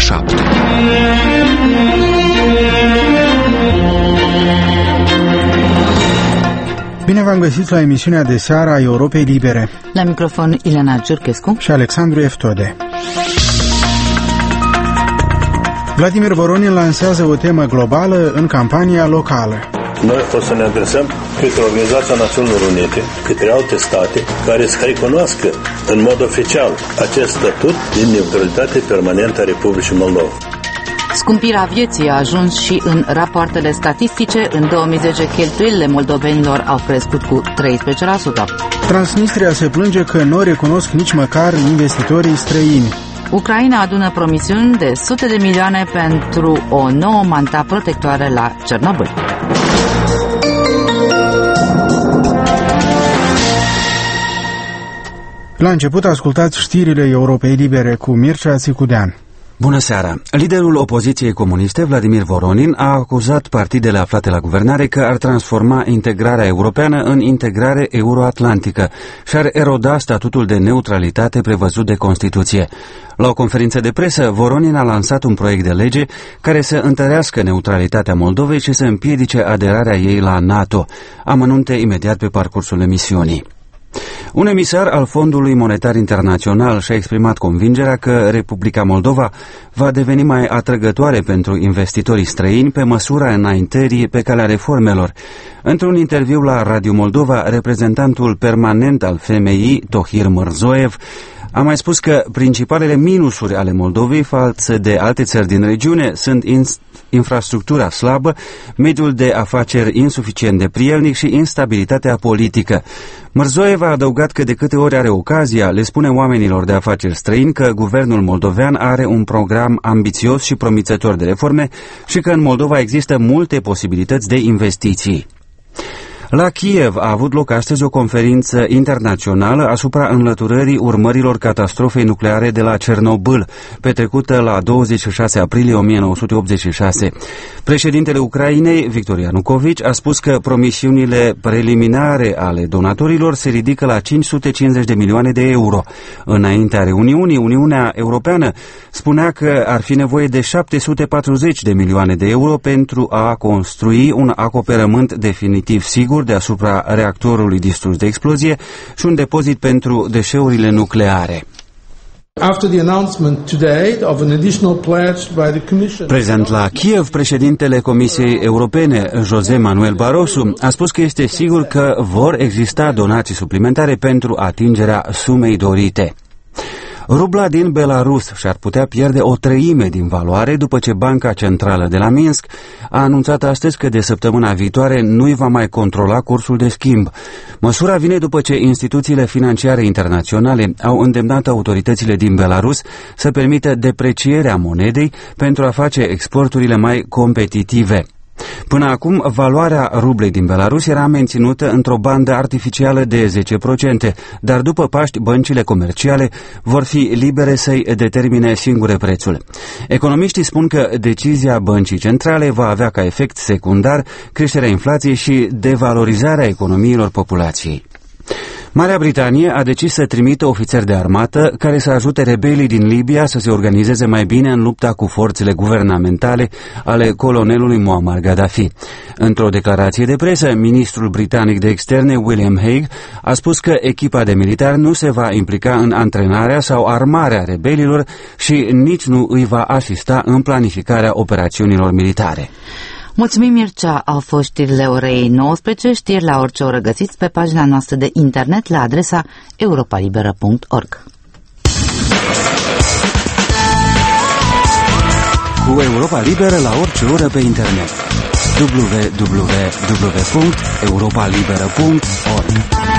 7. Bine v-am găsit la emisiunea de seară a Europei Libere. La microfon Ileana Ciurchescu și Alexandru Eftode. Vladimir Voronin lansează o temă globală în campania locală. Noi o să ne adresăm către Organizația Națiunilor Unite, către alte state care să recunoască în mod oficial acest statut de neutralitate permanentă a Republicii Moldova. Scumpirea vieții a ajuns și în rapoartele statistice. În 2010 cheltuielile moldovenilor au crescut cu 13%. Transnistria se plânge că nu recunosc nici măcar investitorii străini. Ucraina adună promisiuni de sute de milioane pentru o nouă manta protectoare la Cernobâl. La început ascultați știrile Europei Libere cu Mircea Țicudean. Bună seara! Liderul opoziției comuniste, Vladimir Voronin, a acuzat partidele aflate la guvernare că ar transforma integrarea europeană în integrare euroatlantică și ar eroda statutul de neutralitate prevăzut de Constituție. La o conferință de presă, Voronin a lansat un proiect de lege care să întărească neutralitatea Moldovei și să împiedice aderarea ei la NATO. Amănunte imediat pe parcursul emisiunii. Un emisar al Fondului Monetar Internațional și-a exprimat convingerea că Republica Moldova va deveni mai atrăgătoare pentru investitorii străini pe măsura înaintării pe calea reformelor. Într-un interviu la Radio Moldova, reprezentantul permanent al FMI, Tohir Mărzoev, a mai spus că principalele minusuri ale Moldovei față de alte țări din regiune sunt infrastructura slabă, mediul de afaceri insuficient de prielnic și instabilitatea politică. Mărzoev a adăugat că de câte ori are ocazia, le spune oamenilor de afaceri străini că guvernul moldovean are un program ambițios și promițător de reforme și că în Moldova există multe posibilități de investiții. La Kiev a avut loc astăzi o conferință internațională asupra înlăturării urmărilor catastrofei nucleare de la Cernobâl, petrecută la 26 aprilie 1986. Președintele Ucrainei, Victor Ianukovici, a spus că promisiunile preliminare ale donatorilor se ridică la 550 de milioane de euro. Înaintea reuniunii, Uniunea Europeană spunea că ar fi nevoie de 740 de milioane de euro pentru a construi un acoperământ definitiv sigur deasupra reactorului distrus de explozie și un depozit pentru deșeurile nucleare. Prezent la Kiev, președintele Comisiei Europene, José Manuel Barroso, a spus că este sigur că vor exista donații suplimentare pentru atingerea sumei dorite. Rubla din Belarus și-ar putea pierde o treime din valoare după ce Banca Centrală de la Minsk a anunțat astăzi că de săptămâna viitoare nu-i va mai controla cursul de schimb. Măsura vine după ce instituțiile financiare internaționale au îndemnat autoritățile din Belarus să permită deprecierea monedei pentru a face exporturile mai competitive. Până acum, valoarea rublei din Belarus era menținută într-o bandă artificială de 10%, dar după Paști, băncile comerciale vor fi libere să-i determine singure prețul. Economiștii spun că decizia băncii centrale va avea ca efect secundar creșterea inflației și devalorizarea economiilor populației. Marea Britanie a decis să trimită ofițeri de armată care să ajute rebelii din Libia să se organizeze mai bine în lupta cu forțele guvernamentale ale colonelului Muammar Gaddafi. Într-o declarație de presă, ministrul britanic de externe William Hague a spus că echipa de militari nu se va implica în antrenarea sau armarea rebelilor și nici nu îi va asista în planificarea operațiunilor militare. Mulțumim, Mircea. Au fost știrile orei 19, știri la orice oră găsiți pe pagina noastră de internet la adresa europalibera.org. Cu Europa Liberă la orice oră pe internet. www.europalibera.org.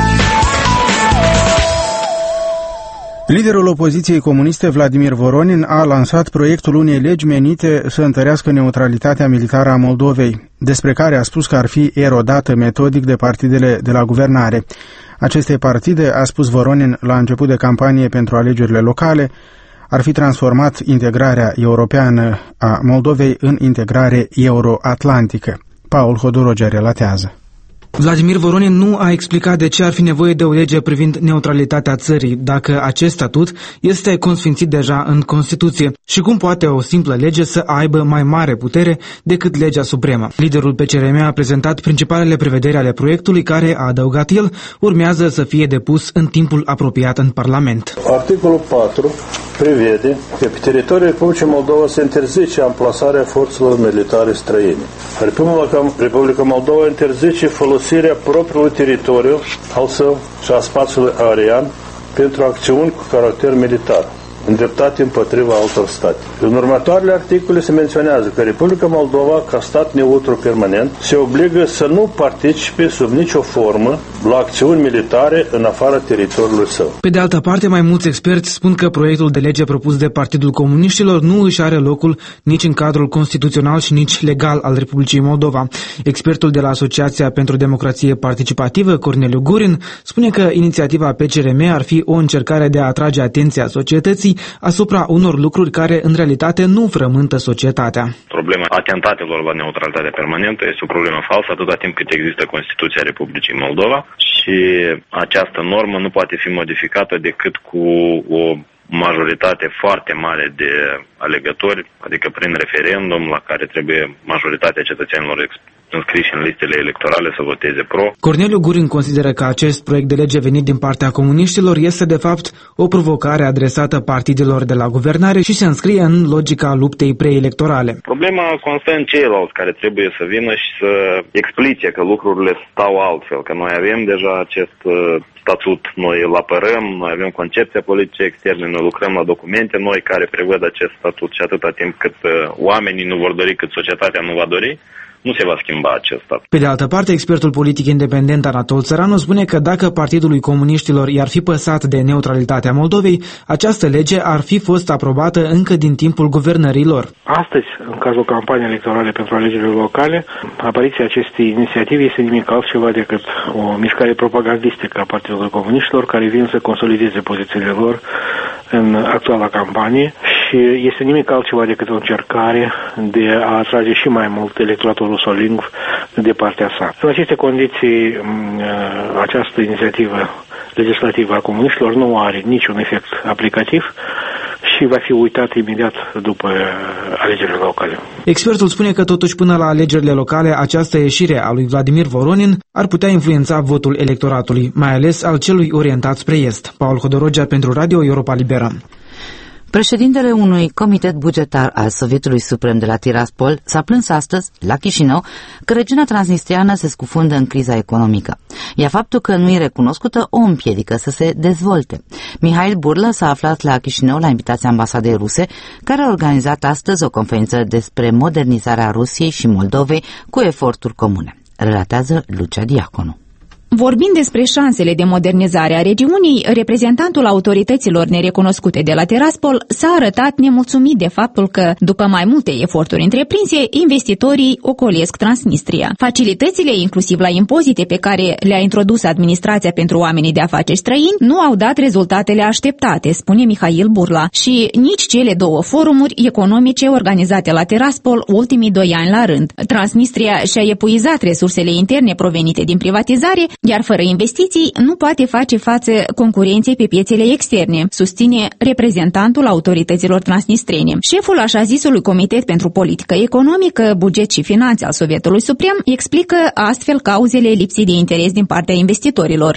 Liderul opoziției comuniste, Vladimir Voronin, a lansat proiectul unei legi menite să întărească neutralitatea militară a Moldovei, despre care a spus că ar fi erodată metodic de partidele de la guvernare. Aceste partide, a spus Voronin la început de campanie pentru alegerile locale, ar fi transformat integrarea europeană a Moldovei în integrare euroatlantică. Paul Hodorogea relatează. Vladimir Voronin nu a explicat de ce ar fi nevoie de o lege privind neutralitatea țării, dacă acest statut este consfințit deja în Constituție și cum poate o simplă lege să aibă mai mare putere decât legea supremă. Liderul PCRM a prezentat principalele prevederi ale proiectului care, a adăugat el, urmează să fie depus în timpul apropiat în Parlament. Articolul 4 prevede că pe teritoriul Republicii Moldova se interzice amplasarea forțelor militare străine. Republica Moldova interzice folosirea propriului teritoriu al său și a spațiului aerian pentru acțiuni cu caracter militar, îndreptate împotriva altor state. În următoarele articole se menționează că Republica Moldova, ca stat neutru permanent, se obligă să nu participe sub nicio formă la acțiuni militare în afara teritoriului său. Pe de altă parte, mai mulți experți spun că proiectul de lege propus de Partidul Comuniștilor nu își are locul nici în cadrul constituțional și nici legal al Republicii Moldova. Expertul de la Asociația pentru Democrație Participativă, Corneliu Gurin, spune că inițiativa PCRM ar fi o încercare de a atrage atenția societății asupra unor lucruri care în realitate nu frământă societatea. Problema atentatelor la neutralitatea permanentă este o problemă falsă atâta timp cât există Constituția Republicii Moldova și această normă nu poate fi modificată decât cu o majoritate foarte mare de alegători, adică prin referendum la care trebuie majoritatea cetățenilor înscriși în listele electorale să voteze pro. Corneliu Gurin consideră că acest proiect de lege venit din partea comuniștilor este de fapt o provocare adresată partidelor de la guvernare și se înscrie în logica luptei preelectorale. Problema constă în ceilalți care trebuie să vină și să explice că lucrurile stau altfel, că noi avem deja acest statut, noi îl apărăm, noi avem concepția politice externe, noi lucrăm la documente noi care prevăd acest statut și atâta timp cât oamenii nu vor dori, cât societatea nu va dori, nu se va schimba acest statut. Pe de altă parte, expertul politic independent Anatol Țăranu spune că dacă Partidului Comuniștilor i-ar fi păsat de neutralitatea Moldovei, această lege ar fi fost aprobată încă din timpul guvernării lor. Astăzi, în cazul campaniei electorale pentru alegerile locale, apariția acestei inițiative este nimic altceva decât o mișcare propagandistică a Partidului Comuniștilor care vin să consolideze pozițiile lor în actuala campanie și este nimic altceva decât o încercare de a atrage și mai mult electoratul rusolingv de partea sa. În aceste condiții, această inițiativă legislativă a comuniștilor nu are niciun efect aplicativ și va fi uitat imediat după alegerile locale. Expertul spune că totuși până la alegerile locale această ieșire a lui Vladimir Voronin ar putea influența votul electoratului, mai ales al celui orientat spre est. Paul Hodorogea pentru Radio Europa Liberă. Președintele unui comitet bugetar al Sovietului Suprem de la Tiraspol s-a plâns astăzi, la Chișinău, că regiunea transnistriană se scufundă în criza economică, iar faptul că nu e recunoscută o împiedică să se dezvolte. Mihail Burla s-a aflat la Chișinău la invitația ambasadei ruse, care a organizat astăzi o conferință despre modernizarea Rusiei și Moldovei cu eforturi comune. Relatează Lucia Diaconu. Vorbind despre șansele de modernizare a regiunii, reprezentantul autorităților nerecunoscute de la Tiraspol s-a arătat nemulțumit de faptul că, după mai multe eforturi întreprinse, investitorii ocolesc Transnistria. Facilitățile, inclusiv la impozite pe care le-a introdus administrația pentru oamenii de afaceri străini, nu au dat rezultatele așteptate, spune Mihail Burla, și nici cele două forumuri economice organizate la Tiraspol ultimii 2 ani la rând. Transnistria și-a epuizat resursele interne provenite din privatizare, iar fără investiții nu poate face față concurenței pe piețele externe, susține reprezentantul autorităților transnistrene. Șeful așa zisului Comitet pentru Politică Economică, Buget și Finanțe al Sovietului Suprem explică astfel cauzele lipsii de interes din partea investitorilor.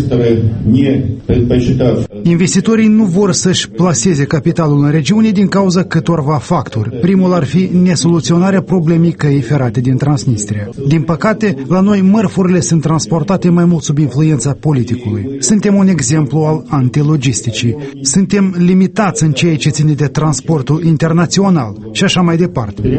Investitorii nu vor să-și plaseze capitalul în regiune din cauza câtorva factori. Primul ar fi nesoluționarea problemei căii ferate din Transnistria. Din păcate, la noi mărfurile sunt transportate mai mult sub influența politicului. Suntem un exemplu al antilogisticii. Suntem limitați în ceea ce ține de transportul internațional și așa mai departe.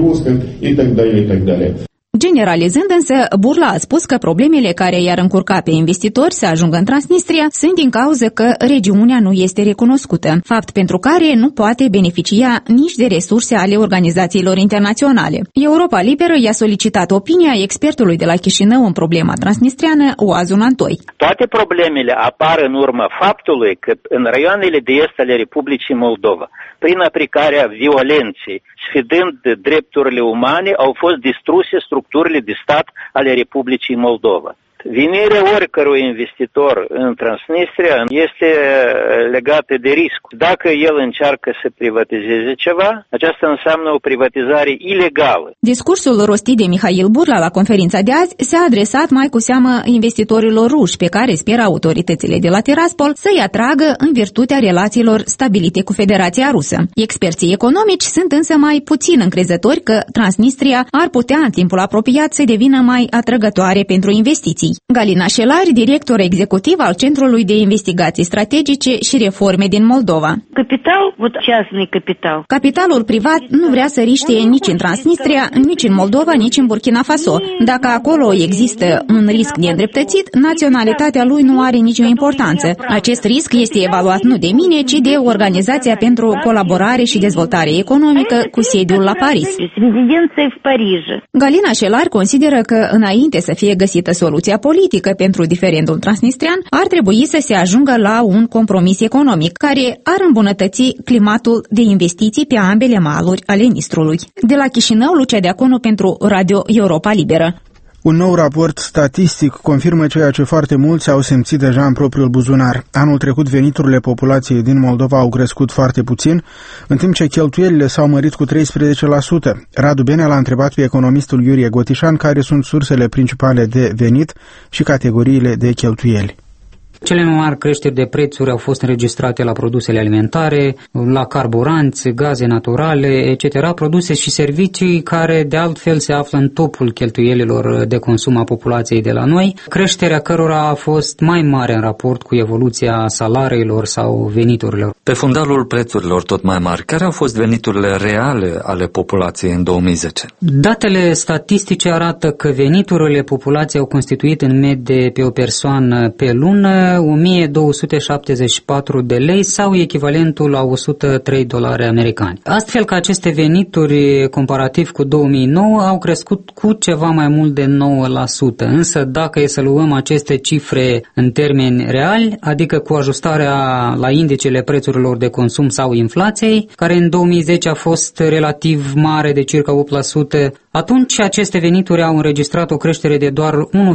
Generalizând însă, Burla a spus că problemele care i-ar încurca pe investitori să ajungă în Transnistria sunt din cauza că regiunea nu este recunoscută, fapt pentru care nu poate beneficia nici de resurse ale organizațiilor internaționale. Europa Liberă i-a solicitat opinia expertului de la Chișinău în problema transnistriană, Oazun Antoi. Toate problemele apar în urma faptului că în raioanele de est ale Republicii Moldova, prin aplicarea violenței, sfidând drepturile umane, au fost distruse structurile de stat ale Republicii Moldova. Venirea oricărui investitor în Transnistria este legată de risc. Dacă el încearcă să privatizeze ceva, aceasta înseamnă o privatizare ilegală. Discursul rostit de Mihail Burla la conferința de azi s-a adresat mai cu seamă investitorilor ruși, pe care speră autoritățile de la Tiraspol să-i atragă în virtutea relațiilor stabilite cu Federația Rusă. Experții economici sunt însă mai puțin încrezători că Transnistria ar putea în timpul apropiat să devină mai atrăgătoare pentru investiții. Galina Șelari, director executiv al Centrului de Investigații Strategice și Reforme din Moldova. Capitalul privat nu vrea să riște nici în Transnistria, nici în Moldova, nici în Burkina Faso. Dacă acolo există un risc neîndreptățit, naționalitatea lui nu are nicio importanță. Acest risc este evaluat nu de mine, ci de Organizația pentru Colaborare și Dezvoltare Economică cu sediul la Paris. Galina Șelari consideră că înainte să fie găsită soluția politică pentru diferendul transnistrian, ar trebui să se ajungă la un compromis economic care ar îmbunătăți climatul de investiții pe ambele maluri ale Nistrului. De la Chișinău, Lucia Deaconu pentru Radio Europa Liberă. Un nou raport statistic confirmă ceea ce foarte mulți au simțit deja în propriul buzunar. Anul trecut veniturile populației din Moldova au crescut foarte puțin, în timp ce cheltuielile s-au mărit cu 13%. Radu Benea l-a întrebat pe economistul Iurie Gotișan care sunt sursele principale de venit și categoriile de cheltuieli. Cele mai mari creșteri de prețuri au fost înregistrate la produsele alimentare, la carburanți, gaze naturale, etc., produse și servicii care de altfel se află în topul cheltuielilor de consum a populației de la noi, creșterea cărora a fost mai mare în raport cu evoluția salariilor sau veniturilor. Pe fundalul prețurilor tot mai mari, care au fost veniturile reale ale populației în 2010? Datele statistice arată că veniturile populației au constituit în medie pe o persoană pe lună $1.274 de lei sau echivalentul la $103 americani. Astfel că aceste venituri, comparativ cu 2009, au crescut cu ceva mai mult de 9%. Însă dacă e să luăm aceste cifre în termeni reali, adică cu ajustarea la indicele prețurilor de consum sau inflației, care în 2010 a fost relativ mare de circa 8%, atunci aceste venituri au înregistrat o creștere de doar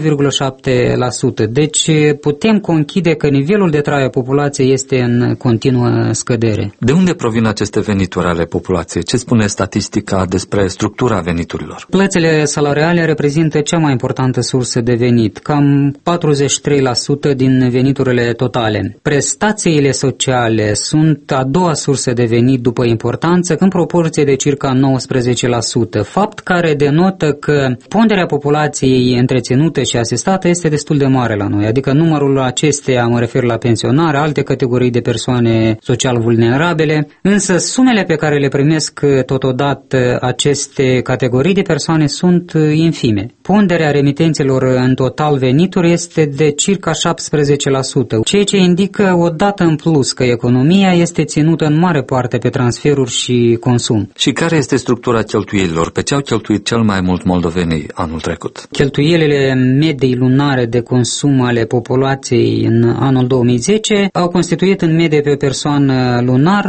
1,7%. Deci putem conchide că nivelul de trai a populației este în continuă scădere. De unde provin aceste venituri ale populației? Ce spune statistica despre structura veniturilor? Plățile salariale reprezintă cea mai importantă sursă de venit, cam 43% din veniturile totale. Prestațiile sociale sunt a doua sursă de venit după importanță, în proporție de circa 19%, fapt care denotă că ponderea populației întreținută și asistată este destul de mare la noi, adică numărul acesteia, mă refer la pensionari, alte categorii de persoane social vulnerabile, însă sumele pe care le primesc totodată aceste categorii de persoane sunt infime. Ponderea remitențelor în total venituri este de circa 17%, ceea ce indică o dată în plus că economia este ținută în mare parte pe transferuri și consum. Și care este structura cheltuielilor? Pe ce au cheltuit cel mai mult moldovenii anul trecut? Cheltuielile medii lunare de consum ale populației în anul 2010 au constituit în medie pe persoană lunar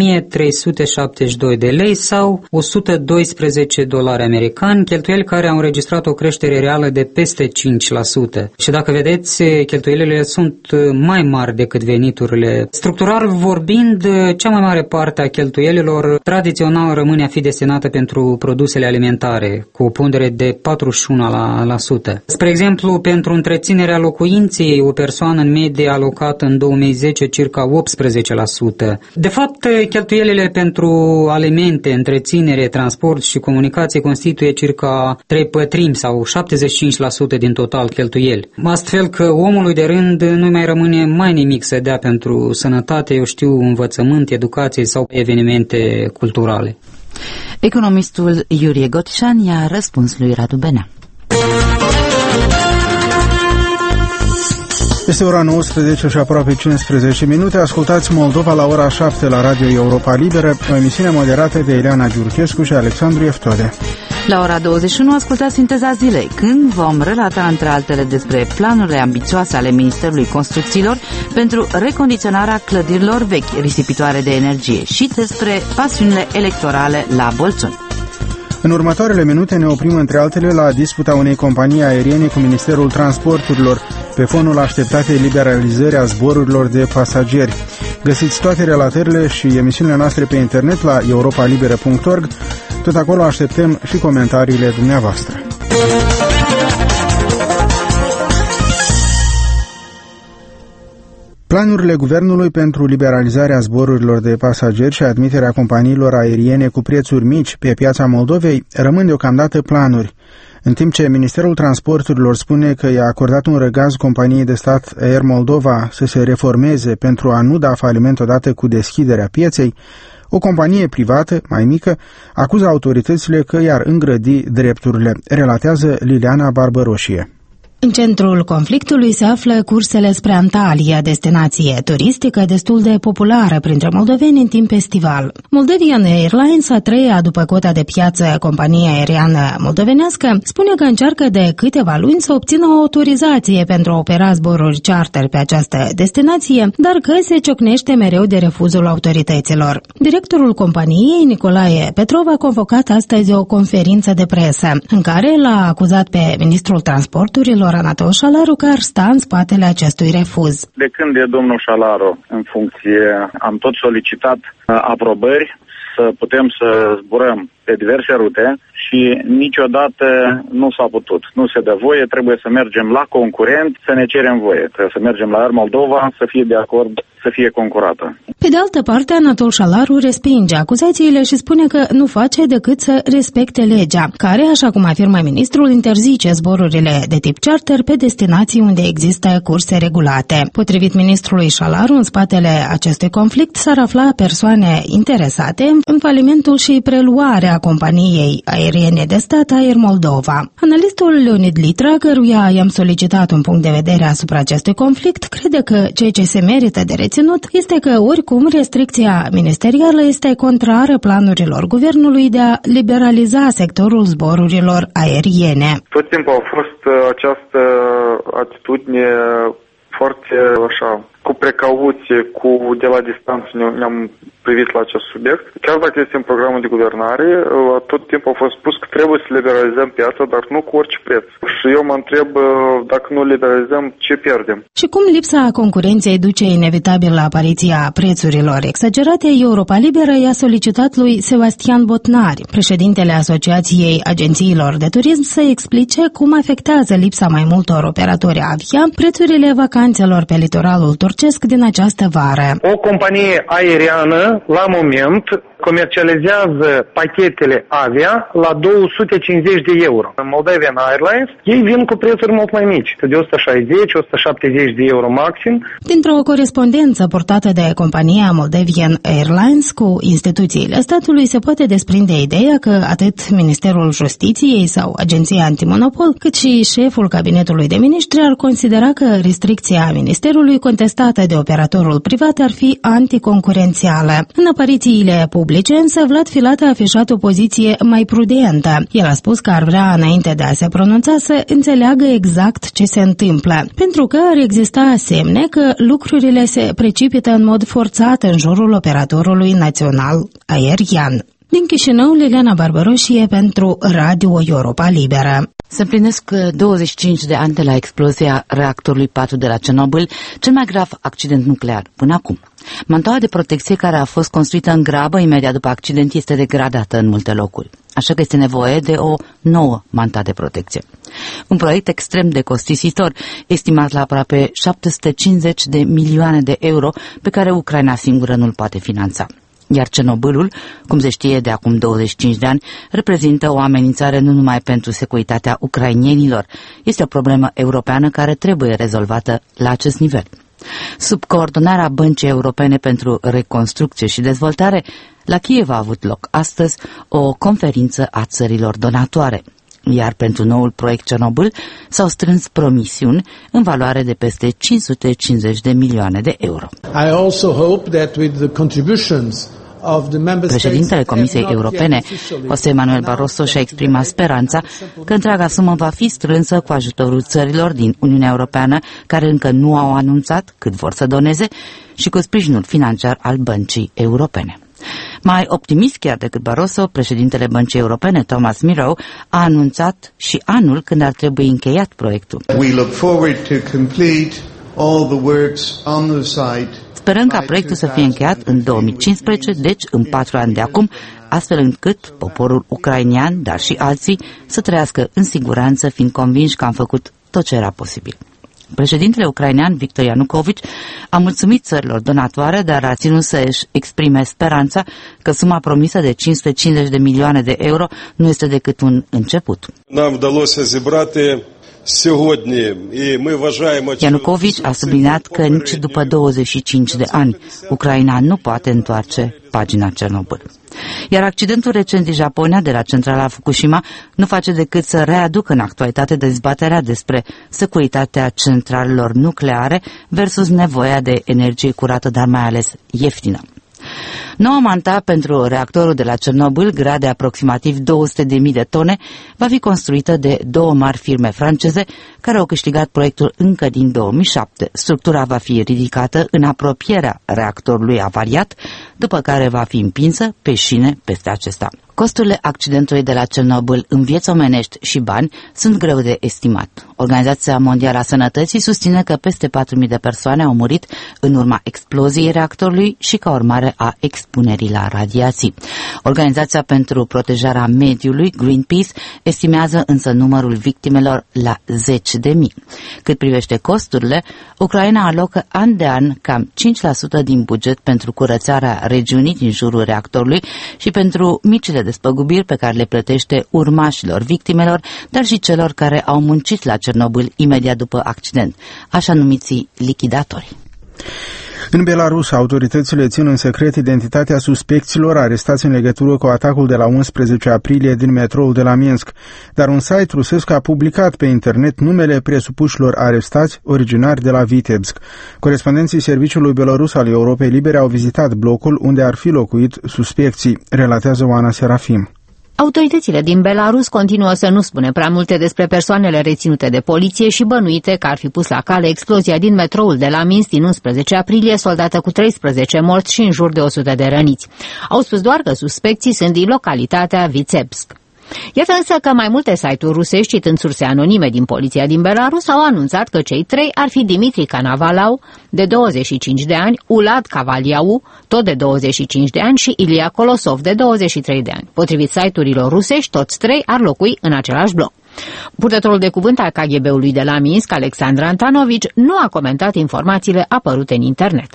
$1.372 de lei sau $112 americani, cheltuieli care au înregistrat o creștere reală de peste 5%. Și dacă vedeți, cheltuielile sunt mai mari decât veniturile. Structural vorbind, cea mai mare parte a cheltuielilor tradițional rămâne a fi destinată pentru produsele alimentare, cu o pondere de 41%. Spre exemplu, pentru întreținerea locuinței, o persoană în medie a alocat în 2010 circa 18%. De fapt, cheltuielile pentru alimente, întreținere, transport și comunicație constituie circa 3/4 sau 75% din total cheltuieli. Astfel că omului de rând nu mai rămâne mai nimic să dea pentru sănătate, învățământ, educație sau evenimente culturale. Economistul Iurie Gotișan i-a răspuns lui Radu Benea. Este ora 19 și aproape 15 minute. Ascultați Moldova la ora 7 la Radio Europa Liberă, o emisiune moderată de Ileana Giurchescu și Alexandru Eftode. La ora 21 ascultați Sinteza zilei, când vom relata între altele despre planurile ambițioase ale Ministerului Construcțiilor pentru recondiționarea clădirilor vechi risipitoare de energie și despre pasiunile electorale la Bolțuni. În următoarele minute ne oprim între altele la disputa unei companii aeriene cu Ministerul Transporturilor pe fonul așteptatei liberalizări a zborurilor de pasageri. Găsiți toate relatările și emisiunile noastre pe internet la europalibera.org. Tot acolo așteptăm și comentariile dumneavoastră. Planurile guvernului pentru liberalizarea zborurilor de pasageri și admiterea companiilor aeriene cu prețuri mici pe piața Moldovei rămân deocamdată planuri, în timp ce Ministerul Transporturilor spune că i-a acordat un răgaz companiei de stat Air Moldova să se reformeze pentru a nu da faliment odată cu deschiderea pieței. O companie privată, mai mică, acuză autoritățile că i-ar îngrădi drepturile, relatează Liliana Barbăroșie. În centrul conflictului se află cursele spre Antalya, destinație turistică destul de populară printre moldoveni în timp estival. Moldovan Airlines, a treia după cota de piață companie aeriană moldovenească, spune că încearcă de câteva luni să obțină o autorizație pentru a opera zboruri charter pe această destinație, dar că se ciocnește mereu de refuzul autorităților. Directorul companiei, Nicolae Petrov, a convocat astăzi o conferință de presă, în care l-a acuzat pe ministrul transporturilor Anatol Șalaru că ar sta în spatele acestui refuz. De când e domnul Șalaru în funcție, am tot solicitat aprobări să putem să zburăm pe diverse rute și niciodată nu s-a putut. Nu se dă voie, trebuie să mergem la concurent, să ne cerem voie. Trebuie să mergem la Air Moldova, să fie de acord, să fie concurată. Pe de altă parte, Anatol Șalaru respinge acuzațiile și spune că nu face decât să respecte legea, care, așa cum afirmă ministrul, interzice zborurile de tip charter pe destinații unde există curse regulate. Potrivit ministrului Șalaru, în spatele acestui conflict s-ar afla persoane interesate în falimentul și preluarea companiei aeriene de stat Air Moldova. Analistul Leonid Litra, căruia i-am solicitat un punct de vedere asupra acestui conflict, crede că ceea ce se merită de reținut este că oricum restricția ministerială este contrară planurilor guvernului de a liberaliza sectorul zborurilor aeriene. Tot timpul a fost această atitudine foarte așa, cu precauție, de la distanță ne-am privit la acest subiect. Chiar dacă este în programul de guvernare, tot timpul a fost spus că trebuie să liberalizăm piața, dar nu cu orice preț. Și eu mă întreb, dacă nu liberalizăm, ce pierdem? Și cum lipsa concurenței duce inevitabil la apariția prețurilor exagerate, Europa Liberă i-a solicitat lui Sebastian Botnari, președintele Asociației Agențiilor de Turism, să explice cum afectează lipsa mai multor operatori avia prețurile vacanțelor pe litoralul turcesc din această vară. O companie aeriană, la moment, comercializează pachetele avia la 250 de euro. În Moldovan Airlines, ei vin cu prețuri mult mai mici, de 160-170 de euro maxim. Dintr-o corespondență portată de compania Moldovan Airlines cu instituțiile statului se poate desprinde ideea că atât Ministerul Justiției sau Agenția Antimonopol, cât și șeful Cabinetului de Miniștri ar considera că restricția Ministerului contestată de operatorul privat ar fi anticoncurențială. În aparițiile publice, însă, Vlad Filat a afișat o poziție mai prudentă. El a spus că ar vrea, înainte de a se pronunța, să înțeleagă exact ce se întâmplă, pentru că ar exista semne că lucrurile se precipită în mod forțat în jurul operatorului național aerian. Din Chișinău, Liliana Barbăroșie pentru Radio Europa Liberă. Se împlinesc 25 de ani de la explozia reactorului 4 de la Cernobâl, cel mai grav accident nuclear până acum. Mantaua de protecție care a fost construită în grabă imediat după accident este degradată în multe locuri, așa că este nevoie de o nouă manta de protecție. Un proiect extrem de costisitor, estimat la aproape 750 de milioane de euro, pe care Ucraina singură nu-l poate finanța. Iar Cernobâlul, cum se știe de acum 25 de ani, reprezintă o amenințare nu numai pentru securitatea ucrainienilor, este o problemă europeană care trebuie rezolvată la acest nivel. Sub coordonarea Băncii Europene pentru Reconstrucție și Dezvoltare, la Kiev a avut loc astăzi o conferință a țărilor donatoare, iar pentru noul proiect Cernobâl s-au strâns promisiuni în valoare de peste 550 de milioane de euro. I also hope that with the contributions Președintele Comisiei Europene, José Manuel Barroso, și-a exprimat speranța că întreaga sumă va fi strânsă cu ajutorul țărilor din Uniunea Europeană care încă nu au anunțat cât vor să doneze și cu sprijinul financiar al Băncii Europene. Mai optimist chiar decât Barroso, președintele Băncii Europene, Thomas Miro, a anunțat și anul când ar trebui încheiat proiectul. We look forward to complete all the works on the site. Sperăm ca proiectul să fie încheiat în 2015, deci în 4 ani de acum, astfel încât poporul ucrainian, dar și alții, să trăiască în siguranță, fiind convinși că am făcut tot ce era posibil. Președintele ucrainean, Viktor Yanukovych, a mulțumit țărilor donatoare, dar a ținut să își exprime speranța că suma promisă de 550 de milioane de euro nu este decât un început. Yanukovych a subliniat că nici după 25 de ani Ucraina nu poate întoarce pagina Cernobâl. Iar accidentul recent din Japonia de la centrala Fukushima nu face decât să readucă în actualitate dezbaterea despre securitatea centralelor nucleare versus nevoia de energie curată, dar mai ales ieftină. Noua manta pentru reactorul de la Cernobâl, grea de aproximativ 200.000 de tone, va fi construită de 2 mari firme franceze care au câștigat proiectul încă din 2007. Structura va fi ridicată în apropierea reactorului avariat, după care va fi împinsă pe șine peste acesta. Costurile accidentului de la Cernobâl în vieți omenești și bani sunt greu de estimat. Organizația Mondială a Sănătății susține că peste 4.000 de persoane au murit în urma exploziei reactorului și ca urmare a expunerii la radiații. Organizația pentru protejarea mediului, Greenpeace, estimează însă numărul victimelor la 10.000. Cât privește costurile, Ucraina alocă an de an cam 5% din buget pentru curățarea regiunii din jurul reactorului și pentru micile despăgubiri pe care le plătește urmașilor victimelor, dar și celor care au muncit la Cernobâl imediat după accident, așa numiții lichidatori. În Belarus, autoritățile țin în secret identitatea suspecților arestați în legătură cu atacul de la 11 aprilie din metroul de la Minsk, dar un site rusesc a publicat pe internet numele presupușilor arestați originari de la Vitebsk. Corespondenții Serviciului Belarus al Europei Libere au vizitat blocul unde ar fi locuit suspecții, relatează Oana Serafim. Autoritățile din Belarus continuă să nu spune prea multe despre persoanele reținute de poliție și bănuite că ar fi pus la cale explozia din metroul de la Minsk din 11 aprilie, soldată cu 13 morți și în jur de 100 de răniți. Au spus doar că suspecții sunt din localitatea Vitebsk. Iată însă că mai multe site-uri rusești, citând surse anonime din poliția din Belarus, au anunțat că cei 3 ar fi Dimitri Canavalau, de 25 de ani, Ulad Cavaliau, tot de 25 de ani, și Ilia Kolosov, de 23 de ani. Potrivit site-urilor rusești, toți 3 ar locui în același bloc. Purtătorul de cuvânt al KGB-ului de la Minsk, Alexandru Antanovici, nu a comentat informațiile apărute în internet.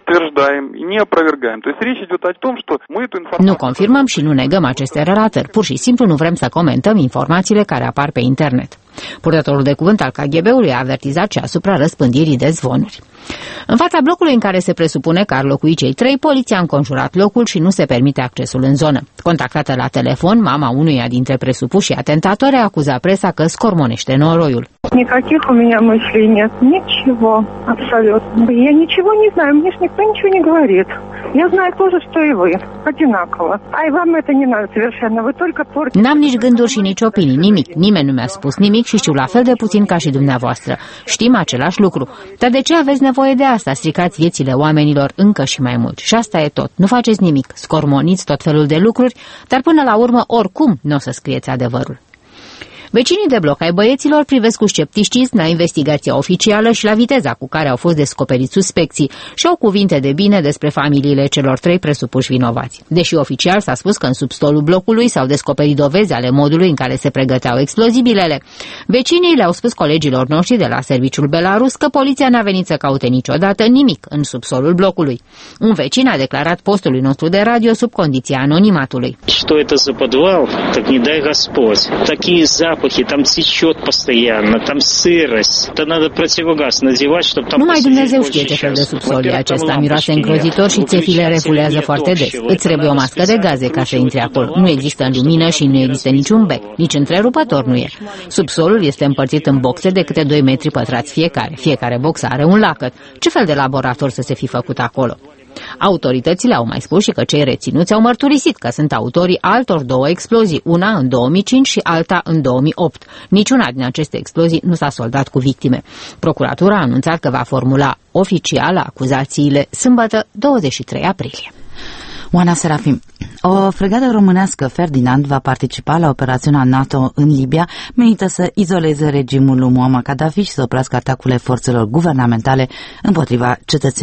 Nu confirmăm și nu negăm aceste relatări, pur și simplu nu vrem să comentăm informațiile care apar pe internet. Purtătorul de cuvânt al KGB-ului a avertizat și asupra răspândirii de zvonuri. În fața blocului în care se presupune că ar locui cei 3, poliția a înconjurat locul și nu se permite accesul în zonă. Contactată la telefon, mama unuia dintre presupușii atentatori a acuzat presa că scormonește noroiul. Никаких у меня мыслей нет, ничего, абсолютно. Я ничего не знаю, мне ж никто ничего не говорит. Я знаю то же, что и вы, одинаково. А и вам это не надо совершенно, вы только портите... N-am nici gânduri și nici opinii, nimic. Nimeni nu mi-a spus nimic și știu la fel de puțin ca și dumneavoastră. Știm același lucru. Dar de ce aveți nevoie de asta? Stricați viețile oamenilor încă și mai mult. Și asta e tot. Nu faceți nimic. Scormoniți tot felul de lucruri, dar până la urmă, oricum, nu o să scrieți adevărul. Vecinii de bloc ai băieților privesc cu scepticism la investigația oficială și la viteza cu care au fost descoperiți suspecții și au cuvinte de bine despre familiile celor 3 presupuși vinovați. Deși oficial s-a spus că în subsolul blocului s-au descoperit dovezi ale modului în care se pregăteau explozibilele, vecinii le-au spus colegilor noștri de la serviciul Belarus că poliția n-a venit să caute niciodată nimic în subsolul blocului. Un vecin a declarat postului nostru de radio sub condiția anonimatului. Что это за подвал? Так не дай Господь. Такие запахи, там течет постоянно, там сырость. Это надо противогаз надевать, чтобы там... Numai Dumnezeu știe ce fel de subsol e acesta, miroase îngrozitor și țefile refulează foarte des. Îți trebuie o mască de gaze ca să intri acolo. Nu există lumină și nu există niciun bec, nici întrerupător nu e. Subsolul este împărțit în boxe de câte 2 metri pătrați fiecare. Fiecare box are un lacăt. Ce fel de laborator să se fi făcut acolo? Autoritățile au mai spus și că cei reținuți au mărturisit că sunt autorii altor 2 explozii, una în 2005 și alta în 2008. Niciuna din aceste explozii nu s-a soldat cu victime. Procuratura a anunțat că va formula oficial acuzațiile sâmbătă 23 aprilie. Oana Serafim. O fregată românească, Ferdinand, va participa la operațiunea NATO în Libia, menită să izoleze regimul lui Muammar Gaddafi și să oprească atacurile forțelor guvernamentale împotriva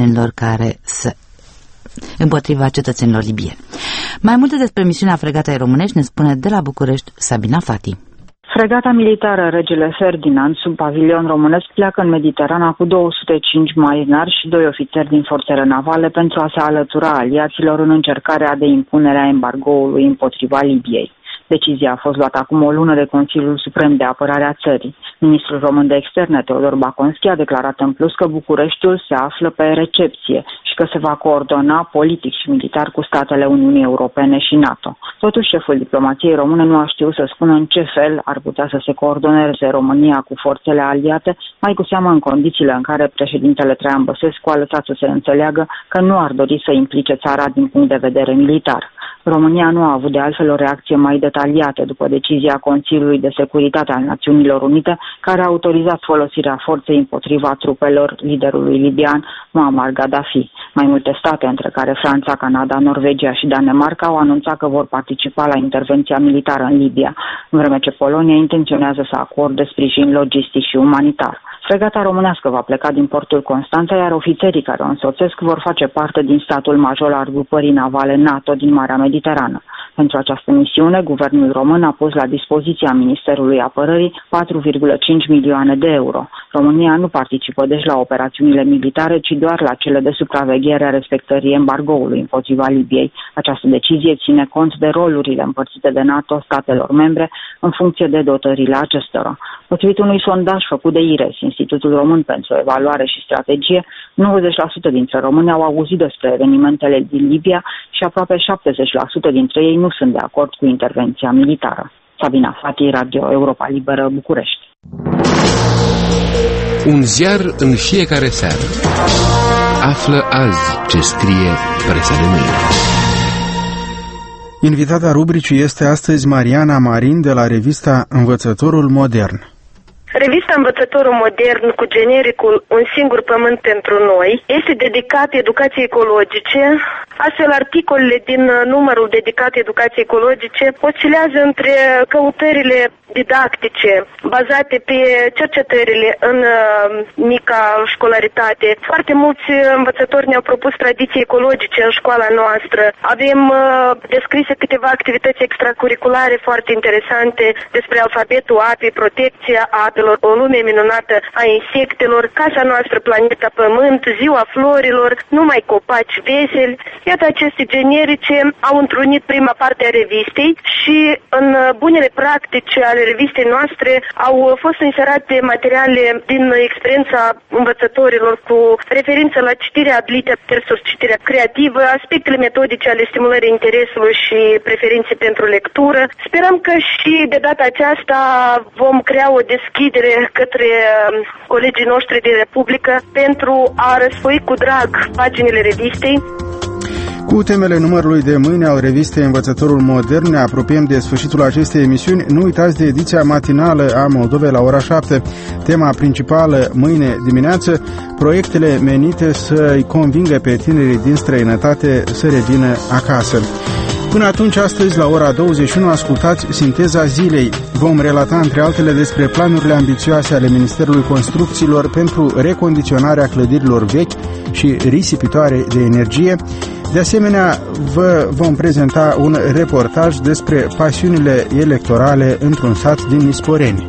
cetățenilor libieni. Mai multe despre misiunea fregatei românești ne spune de la București Sabina Fati. Fregata militară Regele Ferdinand, sub pavilion românesc, pleacă în Mediterana cu 205 marinari și 2 ofițeri din forțele navale pentru a se alătura aliaților în încercarea de impunere a embargoului împotriva Libiei. Decizia a fost luată acum o lună de Consiliul Suprem de Apărare a țării. Ministrul român de externe, Teodor Baconski, a declarat în plus că Bucureștiul se află pe recepție și că se va coordona politic și militar cu statele Uniunii Europene și NATO. Totuși, șeful diplomației române nu a știut să spună în ce fel ar putea să se coordoneze România cu forțele aliate, mai cu seamă în condițiile în care președintele Traian Băsescu a lăsat să se înțeleagă că nu ar dori să implice țara din punct de vedere militar. România nu a avut de altfel o reacție mai detaliată după decizia Consiliului de Securitate al Națiunilor Unite, care a autorizat folosirea forței împotriva trupelor liderului libian Muammar Gaddafi. Mai multe state, între care Franța, Canada, Norvegia și Danemarca, au anunțat că vor participa la intervenția militară în Libia, în vreme ce Polonia intenționează să acorde sprijin logistic și umanitar. Fregata românească va pleca din portul Constanța, iar ofițerii care o însoțesc vor face parte din statul major al grupării navale NATO din Marea Mediterană. Pentru această misiune, guvernul român a pus la dispoziția Ministerului Apărării 4,5 milioane de euro. România nu participă deci la operațiunile militare, ci doar la cele de supraveghere a respectării embargoului împotriva Libiei. Această decizie ține cont de rolurile împărțite de NATO statelor membre în funcție de dotările acestora. Potrivit unui sondaj făcut de IRES, Institutul Român pentru Evaluare și Strategie, 90% dintre români au auzit despre evenimentele din Libia și aproape 70% dintre ei nu sunt de acord cu intervenția militară. Sabina Fati, Radio Europa Liberă, București. Un ziar în fiecare seară. Află azi ce scrie presa de mâine. Invitata rubricii este astăzi Mariana Marin de la revista Învățătorul Modern. Revista Învățătorul Modern cu genericul Un singur pământ pentru noi este dedicat educației ecologice. Astfel, articolele din numărul dedicat educației ecologice oscilează între căutările didactice bazate pe cercetările în mica școlaritate. Foarte mulți învățători ne-au propus tradiții ecologice în școala noastră. Avem descrise câteva activități extracurriculare foarte interesante despre alfabetul apei, protecția apelor, o lume minunată a insectelor, casa noastră, planeta Pământ, ziua florilor, numai copaci veseli. Iată, aceste generice au întrunit prima parte a revistei și în bunele practici ale revistei noastre au fost inserate materiale din experiența învățătorilor cu referință la citirea adlită versus citirea creativă, aspectele metodice ale stimulării interesului și preferințe pentru lectură. Sperăm că și de data aceasta vom crea o deschidere către colegii noștri din Republică pentru a răsfoi cu drag paginile revistei. Cu temele numărului de mâine al revistei Învățătorul Modern ne apropiem de sfârșitul acestei emisiuni. Nu uitați de ediția matinală a Moldovei la ora 7. Tema principală mâine dimineață, proiectele menite să-i convingă pe tinerii din străinătate să revină acasă. Până atunci, astăzi, la ora 21, ascultați Sinteza Zilei. Vom relata, între altele, despre planurile ambițioase ale Ministerului Construcțiilor pentru recondiționarea clădirilor vechi și risipitoare de energie. De asemenea, vă vom prezenta un reportaj despre pasiunile electorale într-un sat din Nisporeni.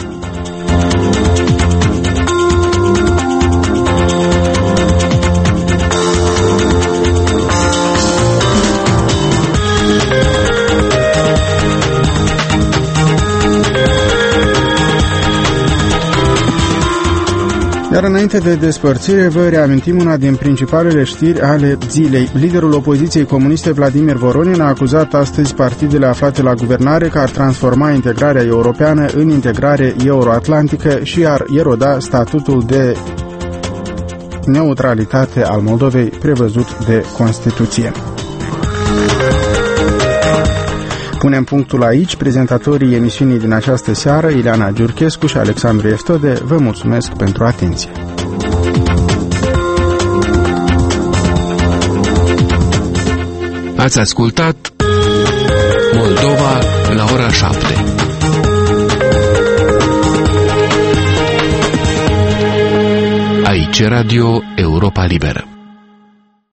Iar înainte de despărțire, vă reamintim una din principalele știri ale zilei. Liderul opoziției comuniste Vladimir Voronin a acuzat astăzi partidele aflate la guvernare că ar transforma integrarea europeană în integrare euroatlantică și ar eroda statutul de neutralitate al Moldovei prevăzut de Constituție. Punem punctul aici. Prezentatorii emisiunii din această seară, Ileana Giurchescu și Alexandru Eftode, vă mulțumesc pentru atenție. Ați ascultat Moldova la ora 7. Aici Radio Europa Liberă.